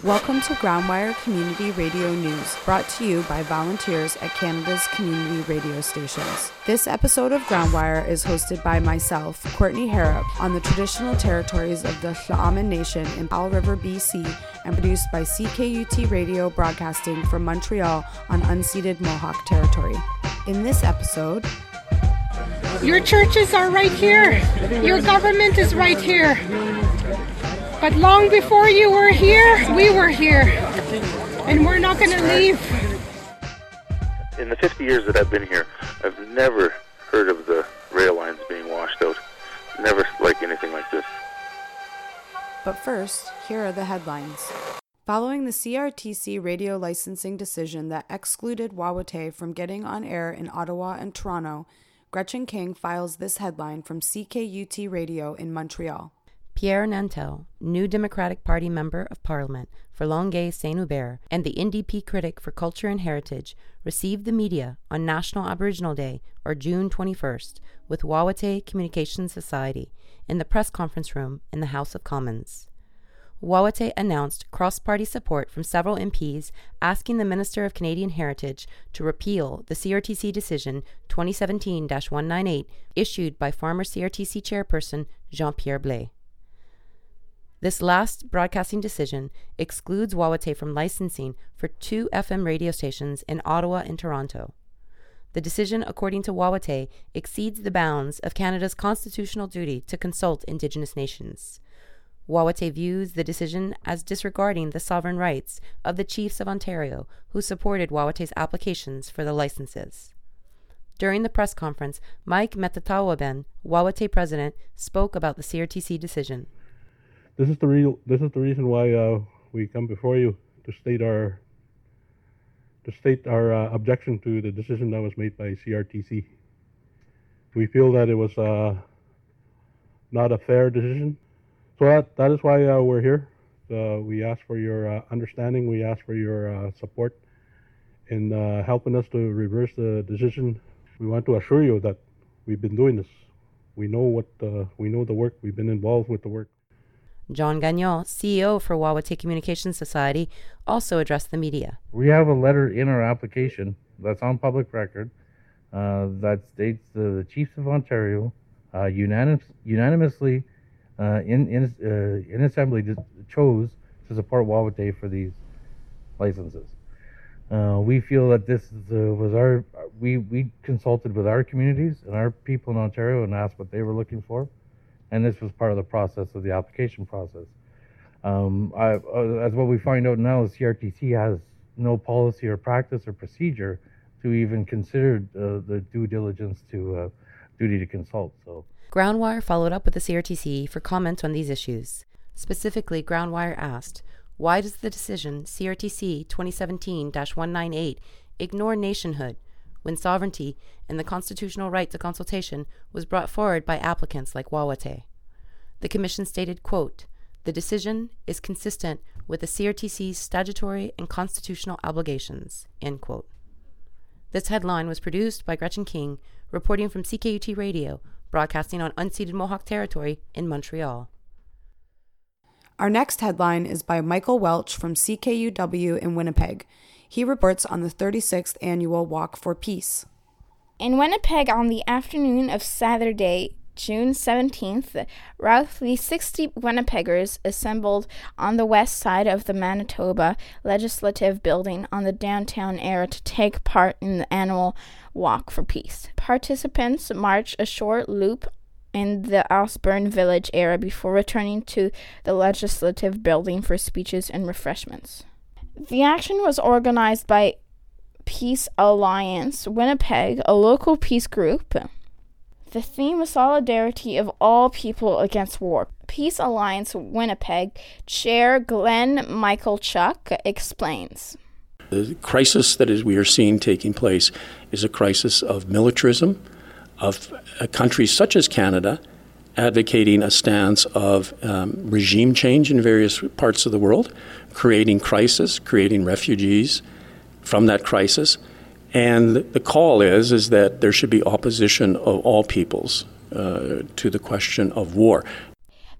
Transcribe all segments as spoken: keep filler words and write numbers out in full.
Welcome to Groundwire Community Radio News, brought to you by volunteers at Canada's community radio stations. This episode of Groundwire is hosted by myself, Courtney Harrop, on the traditional territories of the Tla'amin Nation in Powell River, B C, and produced by C K U T Radio broadcasting from Montreal on unceded Mohawk territory. In this episode, your churches are right here. Your government is right here. But long before you were here, we were here. And we're not going to leave. In the fifty years that I've been here, I've never heard of the rail lines being washed out. Never like anything like this. But first, here are the headlines. Following the C R T C radio licensing decision that excluded Wawatay from getting on air in Ottawa and Toronto, Gretchen King files this headline from C K U T Radio in Montreal. Pierre Nantel, new Democratic Party Member of Parliament for Longueuil-Saint-Hubert and the N D P critic for Culture and Heritage, received the media on National Aboriginal Day, or June twenty-first, with Wawatay Communications Society in the press conference room in the House of Commons. Wawatay announced cross-party support from several M Ps asking the Minister of Canadian Heritage to repeal the C R T C decision twenty seventeen dash one ninety-eight issued by former C R T C chairperson Jean-Pierre Blais. This last broadcasting decision excludes Wawatay from licensing for two F M radio stations in Ottawa and Toronto. The decision, according to Wawatay, exceeds the bounds of Canada's constitutional duty to consult Indigenous nations. Wawatay views the decision as disregarding the sovereign rights of the Chiefs of Ontario, who supported Wawatay's applications for the licenses. During the press conference, Mike Metatawaben, Wawatay president, spoke about the C R T C decision. This is the real. This is the reason why uh, we come before you to state our to state our uh, objection to the decision that was made by C R T C. We feel that it was uh, not a fair decision. So that, that is why uh, we're here. Uh, we ask for your uh, understanding. We ask for your uh, support in uh, helping us to reverse the decision. We want to assure you that we've been doing this. We know what uh, we know the work. We've been involved with the work. John Gagnon, C E O for Wawatay Communications Society, also addressed the media. We have a letter in our application that's on public record uh, that states uh, the Chiefs of Ontario uh, unanimous, unanimously Uh, in in, uh, in assembly chose to support Wawatay for these licenses. Uh, we feel that this is, uh, was our we we consulted with our communities and our people in Ontario and asked what they were looking for, and this was part of the process of the application process. Um, I, uh, as what we find out now, the C R T C has no policy or practice or procedure to even consider uh, the due diligence to uh, duty to consult. So. Groundwire followed up with the C R T C for comment on these issues. Specifically, Groundwire asked, why does the decision C R T C twenty seventeen dash one ninety-eight ignore nationhood when sovereignty and the constitutional right to consultation was brought forward by applicants like Wawatay? The Commission stated, quote, the decision is consistent with the C R T C's statutory and constitutional obligations, end quote. This headline was produced by Gretchen King, reporting from C K U T Radio, broadcasting on unceded Mohawk territory in Montreal. Our next headline is by Michael Welch from C K U W in Winnipeg. He reports on the thirty-sixth Annual Walk for Peace. In Winnipeg on the afternoon of Saturday, June seventeenth, roughly sixty Winnipeggers assembled on the west side of the Manitoba Legislative Building on the downtown area to take part in the annual Walk for Peace. Participants marched a short loop in the Osborne Village area before returning to the Legislative Building for speeches and refreshments. The action was organized by Peace Alliance Winnipeg, a local peace group. The theme was solidarity of all people against war. Peace Alliance Winnipeg Chair Glenn Michalchuk explains. The crisis that is we are seeing taking place is a crisis of militarism, of uh, countries such as Canada advocating a stance of um, regime change in various parts of the world, creating crisis, creating refugees from that crisis. And the call is, is that there should be opposition of all peoples uh, to the question of war.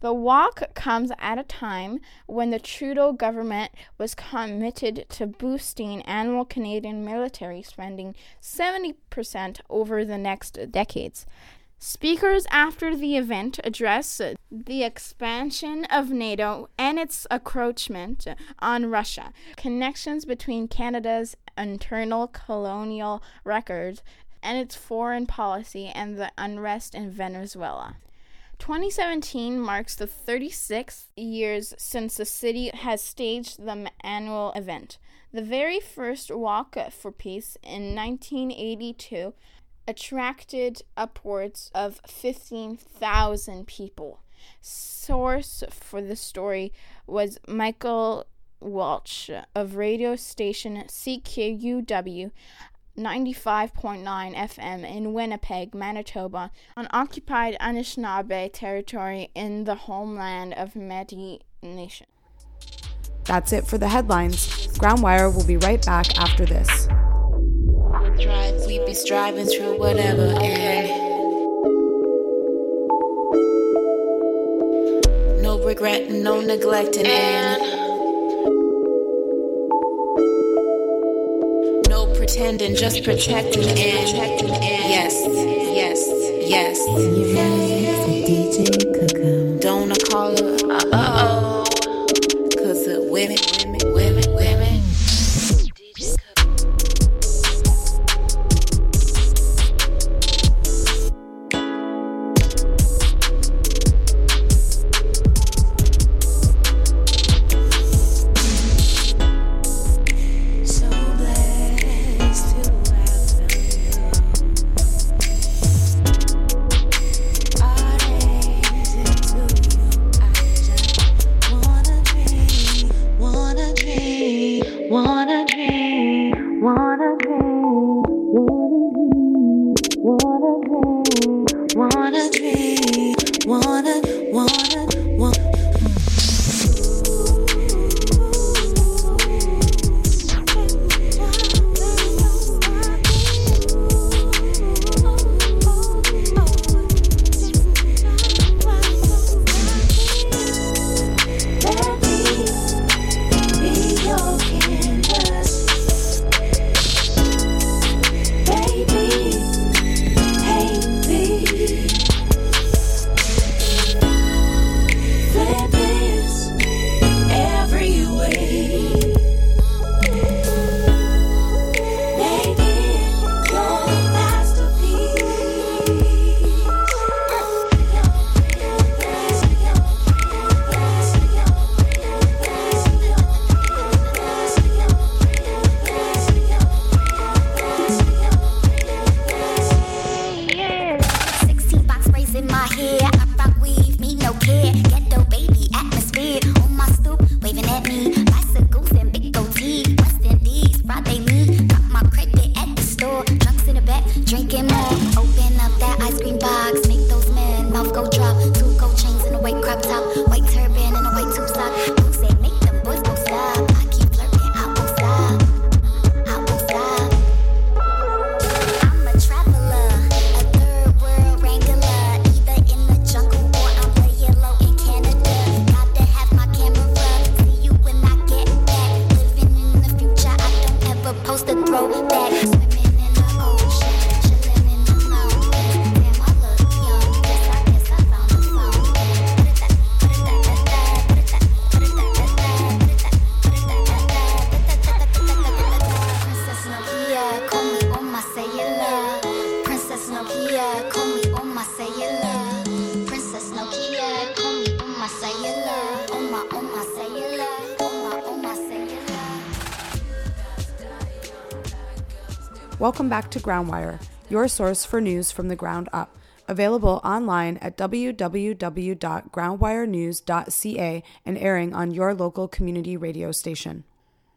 The walk comes at a time when the Trudeau government was committed to boosting annual Canadian military spending seventy percent over the next decades. Speakers after the event addressed the expansion of NATO and its encroachment on Russia, connections between Canada's internal colonial records and its foreign policy, and the unrest in Venezuela. twenty seventeen marks the thirty-sixth years since the city has staged the annual event. The very first Walk for Peace in nineteen eighty-two attracted upwards of fifteen thousand people. Source for the story was Michael Welch of radio station C K U W ninety-five point nine F M in Winnipeg, Manitoba, on occupied Anishinaabe territory in the homeland of Métis Nation. That's it for the headlines. Groundwire will be right back after this. Drive, we be striving through whatever, and no regret, no neglecting, and no pretending, just protecting, and yes, yes, yes. D J Coco. Don't I call her? Uh oh, cause of women, women, women, women. Welcome back to Groundwire, your source for news from the ground up. Available online at w w w dot groundwire news dot c a and airing on your local community radio station.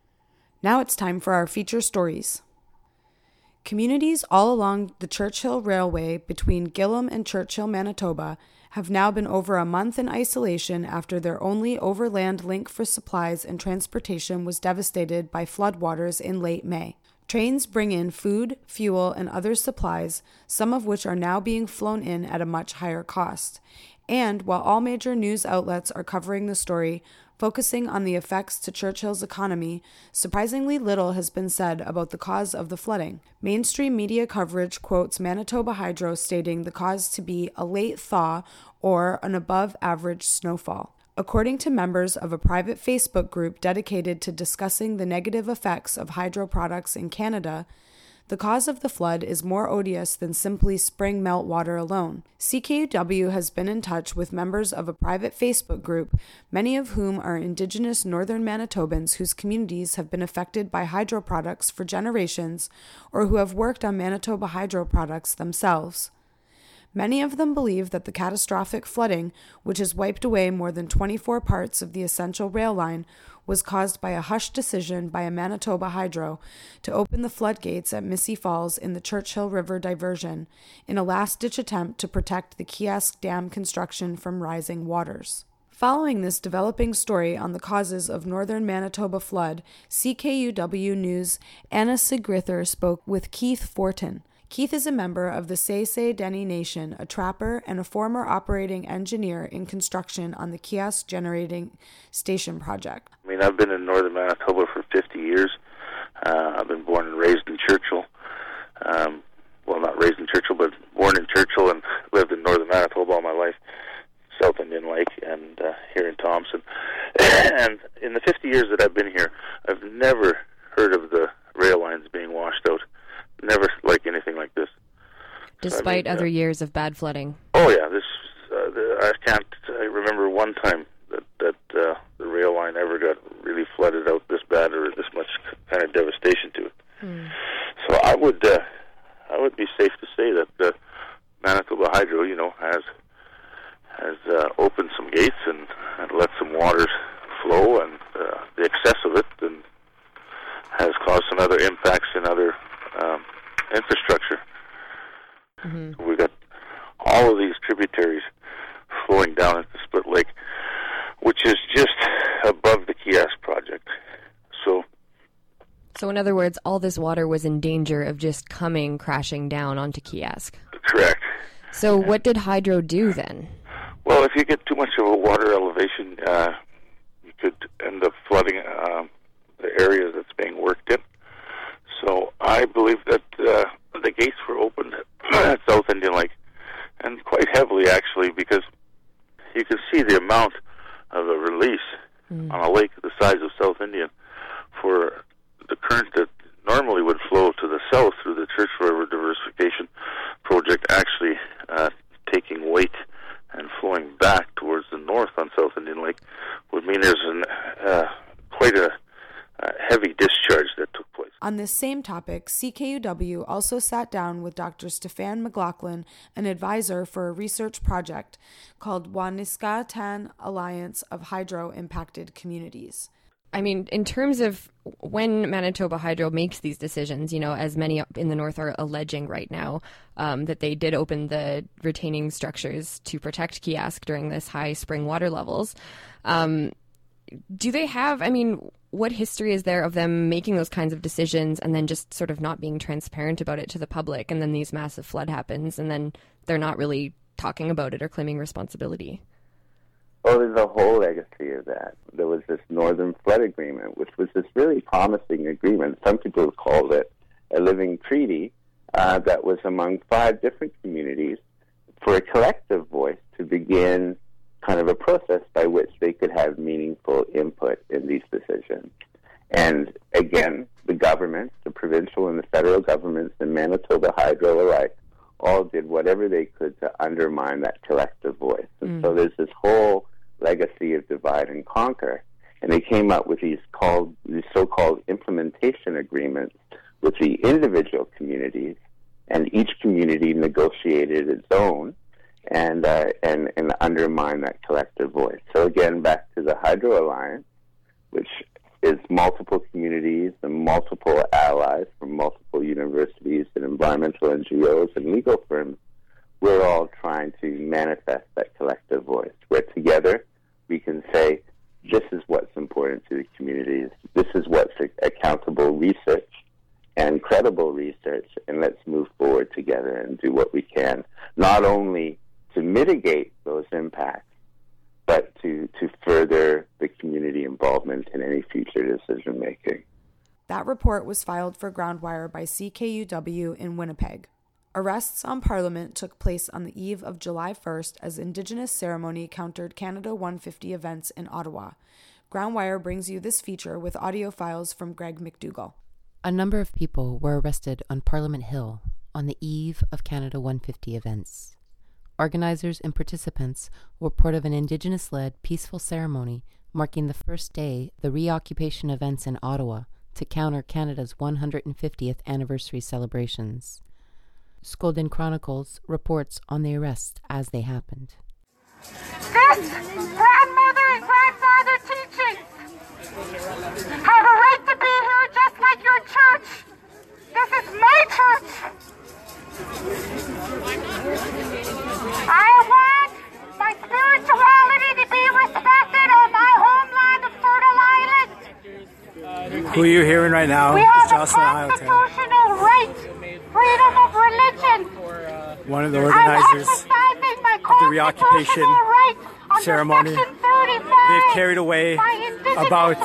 Now it's time for our feature stories. Communities all along the Churchill Railway between Gillam and Churchill, Manitoba, have now been over a month in isolation after their only overland link for supplies and transportation was devastated by floodwaters in late May. Trains bring in food, fuel, and other supplies, some of which are now being flown in at a much higher cost. And while all major news outlets are covering the story, focusing on the effects to Churchill's economy, surprisingly little has been said about the cause of the flooding. Mainstream media coverage quotes Manitoba Hydro stating the cause to be a late thaw or an above-average snowfall. According to members of a private Facebook group dedicated to discussing the negative effects of hydro products in Canada, the cause of the flood is more odious than simply spring meltwater alone. C K U W has been in touch with members of a private Facebook group, many of whom are Indigenous Northern Manitobans whose communities have been affected by hydro products for generations or who have worked on Manitoba hydro products themselves. Many of them believe that the catastrophic flooding, which has wiped away more than twenty-four parts of the essential rail line, was caused by a hush decision by a Manitoba Hydro to open the floodgates at Missy Falls in the Churchill River diversion in a last-ditch attempt to protect the Kiosk Dam construction from rising waters. Following this developing story on the causes of northern Manitoba flood, C K U W News' Anna Sigrither spoke with Keith Fortin. Keith is a member of the Saysay Dene Nation, a trapper and a former operating engineer in construction on the Kiosk Generating Station project. I mean, I've been in northern Manitoba for fifty years. Uh, I've been born and raised in Churchill. Um, well, not raised in Churchill, but born in Churchill and lived in northern Manitoba all my life, South Indian Lake, and uh, here in Thompson. And in the fifty years that I've been here, I've never heard of the rail lines being washed out. Never like anything like this. Despite I mean, other uh, years of bad flooding. Oh yeah, this uh, the, I can't. I remember one time that that uh, the rail line ever got really flooded out this bad or this much kind of devastation to it. Hmm. So I would uh, I would be safe to say that the Manitoba Hydro, you know, has has uh, opened some gates and, and let some waters flow, and uh, the excess of it and has caused some other impacts in other Um, infrastructure. Mm-hmm. So we've got all of these tributaries flowing down into Split Lake, which is just above the Kiosk project. So, so in other words, all this water was in danger of just coming crashing down onto Kiosk. Correct. So what did Hydro do then? Well, if you get too much of a water elevation, uh, you could end up flooding uh, the areas that's being worked in. So I believe that uh, the gates were opened at South Indian Lake, and quite heavily actually, because you can see the amount of a release mm. on a lake the size of South Indian for the current that normally would flow to the south through the Church River Diversification Project actually uh, taking weight and flowing back towards the north on South Indian Lake would mean there's an, uh, quite a uh, heavy discharge that took place. On this same topic, C K U W also sat down with Doctor Stefan McLaughlin, an advisor for a research project called Waniskatan Alliance of Hydro-Impacted Communities. I mean, in terms of when Manitoba Hydro makes these decisions, you know, as many in the north are alleging right now, um, that they did open the retaining structures to protect Kiosk during this high spring water levels. Um, do they have, I mean, what history is there of them making those kinds of decisions and then just sort of not being transparent about it to the public, and then these massive flood happens and then they're not really talking about it or claiming responsibility? Oh, there's a whole legacy of that. There was this Northern Flood Agreement, which was this really promising agreement. Some people called it a living treaty uh, that was among five different communities for a collective voice to begin kind of a process by which they could have meaningful input in these decisions. And again, the governments, the provincial and the federal governments, and Manitoba Hydro alike, all did whatever they could to undermine that collective voice. And mm. so there's this whole legacy of divide and conquer. And they came up with these called these so-called implementation agreements with the individual communities, and each community negotiated its own and uh, and and undermine that collective voice. So again, back to the Hydro Alliance, which is multiple communities and multiple allies from multiple universities and environmental N G Os and legal firms. We're all trying to manifest that collective voice, where together we can say, this is what's important to the communities, this is what's accountable research and credible research, and let's move forward together and do what we can, not only to mitigate those impacts, but to, to further the community involvement in any future decision making. That report was filed for Groundwire by C K U W in Winnipeg. Arrests on Parliament took place on the eve of July first as Indigenous ceremony countered Canada one fifty events in Ottawa. Groundwire brings you this feature with audio files from Greg McDougall. A number of people were arrested on Parliament Hill on the eve of Canada one fifty events. Organizers and participants were part of an Indigenous-led peaceful ceremony marking the first day of the reoccupation events in Ottawa to counter Canada's one hundred fiftieth anniversary celebrations. Skolden Chronicles reports on the arrests as they happened. This grandmother and grandfather teachings have a right to be here just like your church. This is my church. I want my spirituality to be respected on my homeland of Turtle Island. Who are you hearing right now? We have it's a constitutional right, freedom of religion. One of the organizers of the reoccupation right ceremony. They've carried away about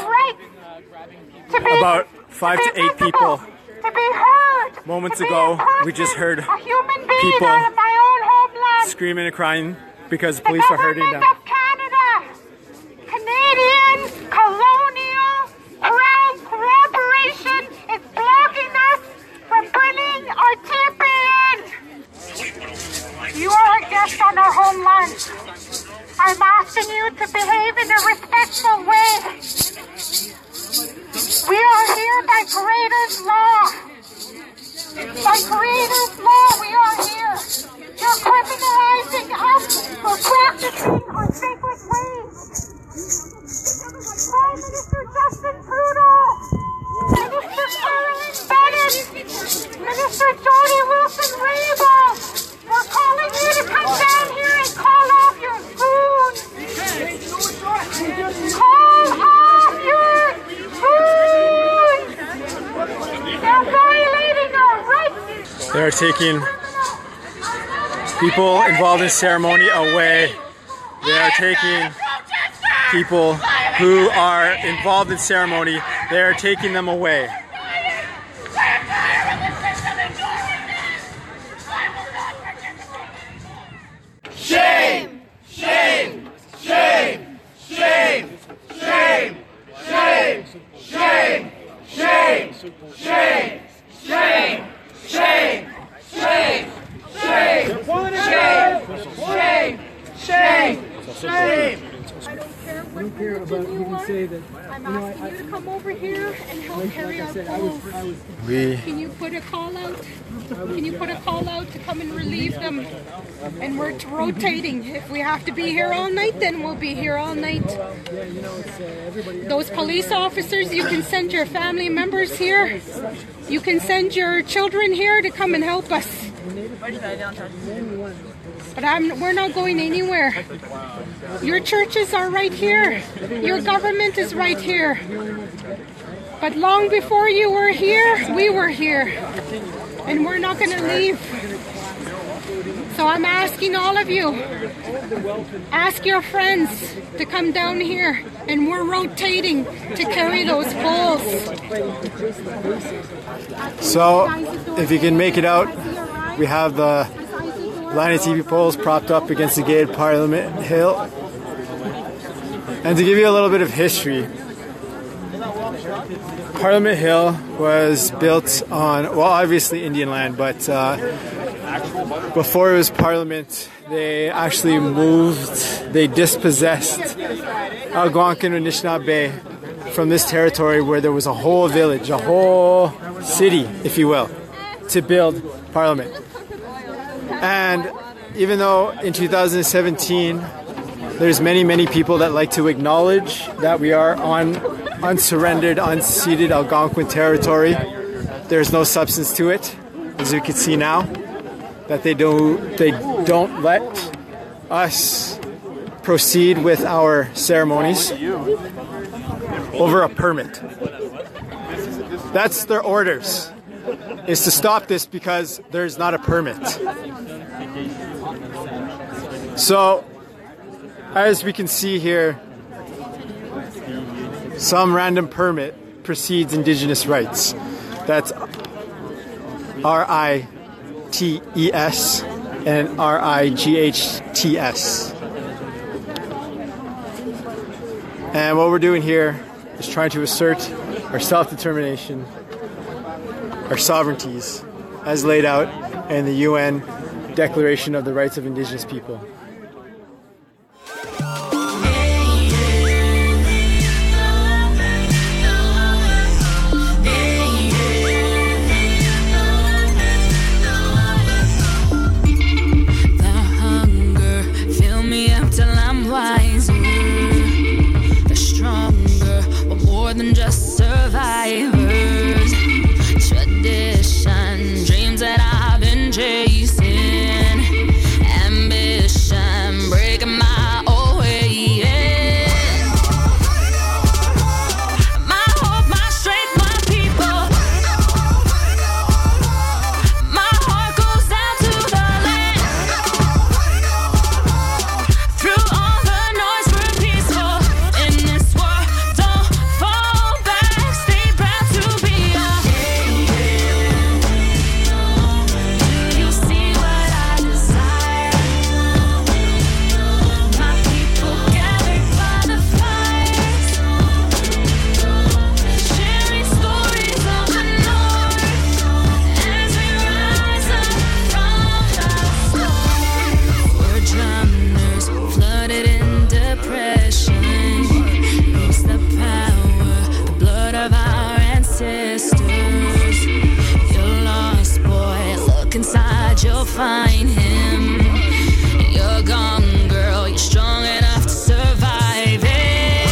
about five to eight people. Moments ago, we just heard people screaming and crying because the police are hurting them. Canada, Canadian colonial crown corporation is blocking us from bringing our champion. You are a guest on our homeland. I'm asking you to behave in a respectful way. We are here by Creator's law. By Creator's law, we are here. You're criminalizing us for practicing our sacred ways. Prime Minister Justin Trudeau, Minister Carolyn Bennett, Minister Jody Wilson-Raybould, we're calling you to come down here and call off your goons. Call off your goons. They're violating our rights. They're taking people involved in ceremony away. They are taking people who are involved in ceremony, they are taking them away. Shame! Shame! Shame! Shame! Shame! Shame! Shame! Shame! Shame! Shame! Shame! Shame! Shame! Shame! Shame! Shame! I don't care what religion you are. I'm asking you to come over here and help carry our polls. We Can you put a call out? Can you put a call out to come and relieve them? And we're rotating. If we have to be here all night, then we'll be here all night. Those police officers, you can send your family members here. You can send your children here to come and help us. But I'm, we're not going anywhere. Your churches are right here. Your government is right here. But long before you were here, we were here. And we're not going to leave. So I'm asking all of you, ask your friends to come down here. And we're rotating to carry those poles. So, if you can make it out, we have the line of T V poles propped up against the gate of Parliament Hill. And to give you a little bit of history, Parliament Hill was built on, well, obviously Indian land, but uh, before it was Parliament, they actually moved, they dispossessed Algonquin and Anishinaabe from this territory where there was a whole village, a whole city, if you will, to build Parliament. And even though in two thousand seventeen, there's many, many people that like to acknowledge that we are on unsurrendered, unceded Algonquin territory, there's no substance to it, as you can see now, that they don't, they don't let us proceed with our ceremonies over a permit. That's their orders, is to stop this because there's not a permit. So as we can see here, some random permit precedes Indigenous rights. That's R I T E S and R I G H T S. And what we're doing here is trying to assert our self-determination, our sovereignties, as laid out in the U N Declaration of the Rights of Indigenous People. Than just survivors. Tradition, dreams that I've been chasing. Ambition, breaking my own way. Yeah. My hope, my strength, my people. My heart goes out to the land. Through all the noise, we're peaceful in this world. Don't fall back, stay proud to be a. Do you see what I desire? My people gathered by the fires, sharing stories of the north as we rise up from the storm. We're drummers, flooded in depression. It's the power, the blood of our ancestors. You're lost, boy, look inside, you'll find him. You're gone, girl, you're strong enough to survive it.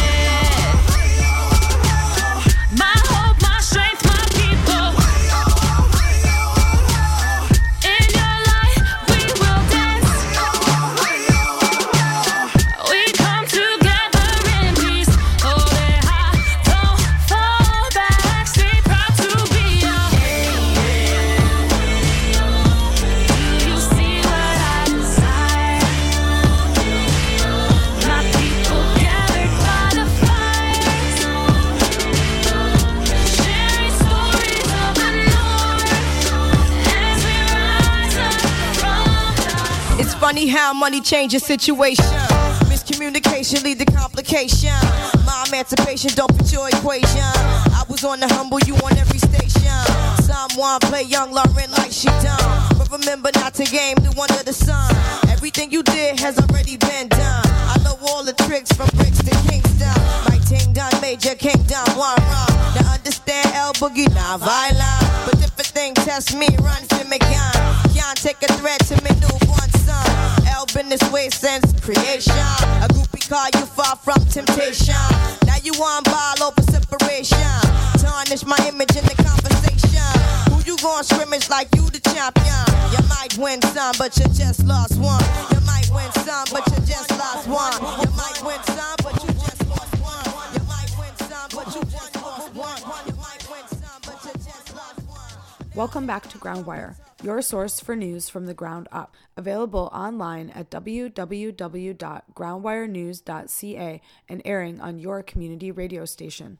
My hope, my strength, my people. In your light, we will dance. We come together in peace. Hold it high, don't fall back. Stay proud to be a. Do you see what I desire? My people gathered by the fires, sharing stories of the north as we rise up from the. It's funny how money changes situation. Miscommunication lead to complication. My emancipation don't fit your equation. I was on the humble, you on every station. Someone play young Lauren like she done. But remember not to game new under the sun. Everything you did has already been done. I know all the tricks from bricks to Kingston. My ting done major kingdom one wrong. Now understand L Boogie not violent. But if a thing test me, run to me gun. Can't take a threat to me newborn son. L been this way since creation. A groupie call you far from temptation. Now you on ball over separation. Tarnish my image in the conversation. Who you gon' scrimmage like you the champion? You might win some, but you just lost one. You might win some, but you just lost one. You might win some, but you just lost one. You might win some, but you just lost one. You might win some, but you just lost one. Welcome back to Groundwire, your source for news from the ground up. Available online at w w w dot groundwire news dot c a and airing on your community radio station.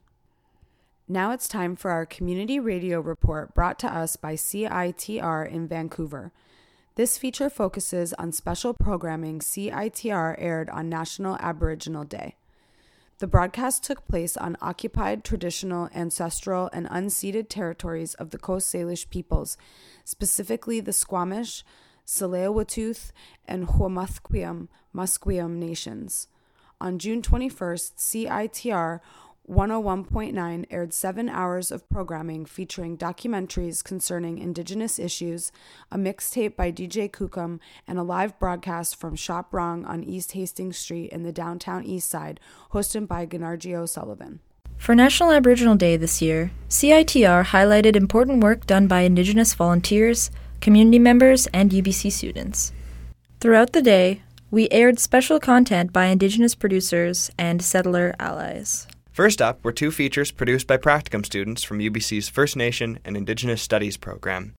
Now it's time for our community radio report brought to us by C I T R in Vancouver. This feature focuses on special programming C I T R aired on National Aboriginal Day. The broadcast took place on occupied, traditional, ancestral, and unceded territories of the Coast Salish peoples, specifically the Squamish, Tsleil-Waututh, and Hwamathquiam Musqueam nations. On June twenty-first, C I T R one oh one point nine aired seven hours of programming featuring documentaries concerning Indigenous issues, a mixtape by D J Kukum, and a live broadcast from Shop Wrong on East Hastings Street in the downtown East Side, hosted by Gennargy Sullivan. For National Aboriginal Day this year, C I T R highlighted important work done by Indigenous volunteers, community members, and U B C students. Throughout the day, we aired special content by Indigenous producers and settler allies. First up were two features produced by practicum students from U B C's First Nation and Indigenous Studies program.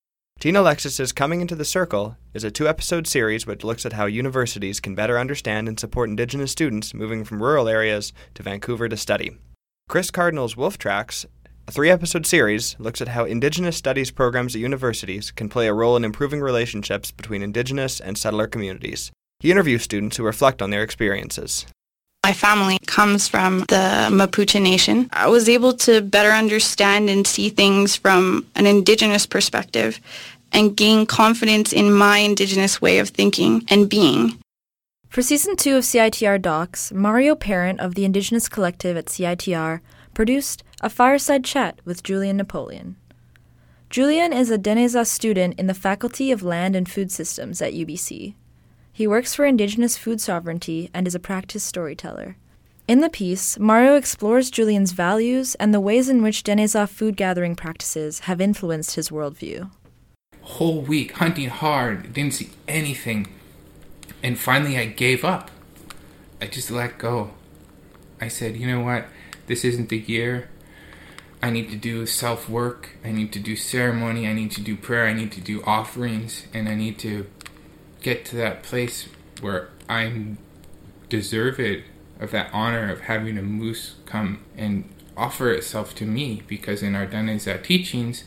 Teen Alexis's Coming Into the Circle is a two-episode series which looks at how universities can better understand and support Indigenous students moving from rural areas to Vancouver to study. Chris Cardinal's Wolf Tracks, a three-episode series, looks at how Indigenous studies programs at universities can play a role in improving relationships between Indigenous and settler communities. He interviews students who reflect on their experiences. My family comes from the Mapuche Nation. I was able to better understand and see things from an Indigenous perspective and gain confidence in my Indigenous way of thinking and being. For Season two of C I T R Docs, Mario Parent of the Indigenous Collective at C I T R produced a fireside chat with Julian Napoleon. Julian is a Deneza student in the Faculty of Land and Food Systems at U B C. He works for Indigenous food sovereignty and is a practice storyteller. In the piece, Mario explores Julian's values and the ways in which Deneza food gathering practices have influenced his worldview. Whole week hunting hard, didn't see anything, and finally I gave up. I just let go. I said, you know what, this isn't the year. I need to do self-work, I need to do ceremony, I need to do prayer, I need to do offerings, and I need to get to that place where I'm deserved of that honor of having a moose come and offer itself to me, because in our Deneza teachings,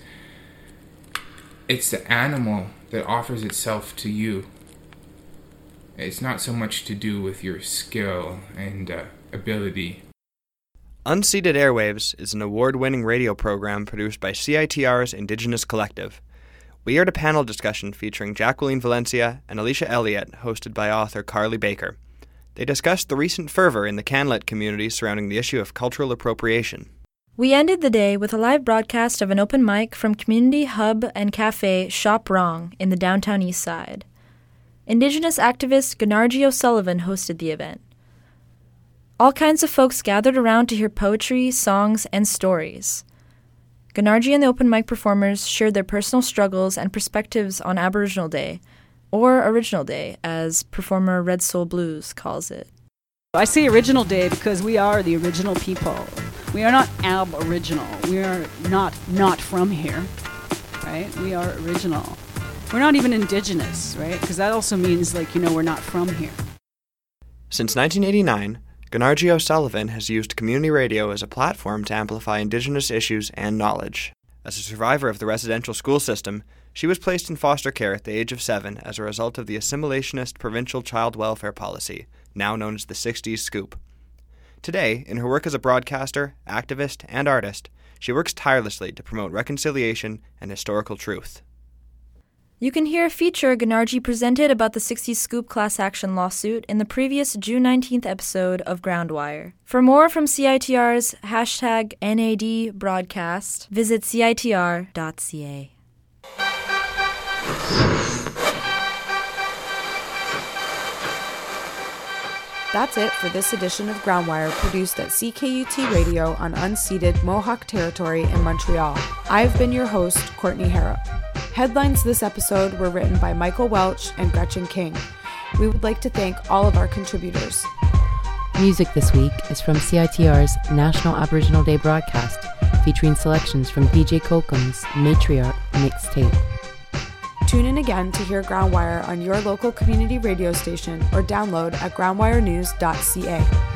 it's the animal that offers itself to you. It's not so much to do with your skill and uh, ability. Unceded Airwaves is an award-winning radio program produced by C I T R's Indigenous Collective. We aired a panel discussion featuring Jacqueline Valencia and Alicia Elliott, hosted by author Carly Baker. They discussed the recent fervor in the Canlit community surrounding the issue of cultural appropriation. We ended the day with a live broadcast of an open mic from community hub and cafe Shop Wrong in the downtown east side. Indigenous activist Gunarji O'Sullivan hosted the event. All kinds of folks gathered around to hear poetry, songs, and stories. Gunarji and the open mic performers shared their personal struggles and perspectives on Aboriginal Day, or Original Day, as performer Red Soul Blues calls it. I say Original Day because we are the original people. We are not Aboriginal. We are not not from here, right? We are original. We're not even Indigenous, right? Because that also means, like, you know, we're not from here. Since nineteen eighty-nine, Gunarji O'Sullivan has used community radio as a platform to amplify Indigenous issues and knowledge. As a survivor of the residential school system, she was placed in foster care at the age of seven as a result of the assimilationist provincial child welfare policy, now known as the sixties Scoop. Today, in her work as a broadcaster, activist, and artist, she works tirelessly to promote reconciliation and historical truth. You can hear a feature Gunarji presented about the sixties Scoop class action lawsuit in the previous June nineteenth episode of Groundwire. For more from C I T R's hashtag N A D broadcast, visit C I T R dot C A. That's it for this edition of Groundwire, produced at C K U T Radio on unceded Mohawk territory in Montreal. I've been your host, Courtney Harrop. Headlines this episode were written by Michael Welch and Gretchen King. We would like to thank all of our contributors. Music this week is from C I T R's National Aboriginal Day broadcast, featuring selections from D J Kokum's Matriarch mixtape. Tune in again to hear Groundwire on your local community radio station or download at groundwire news dot c a.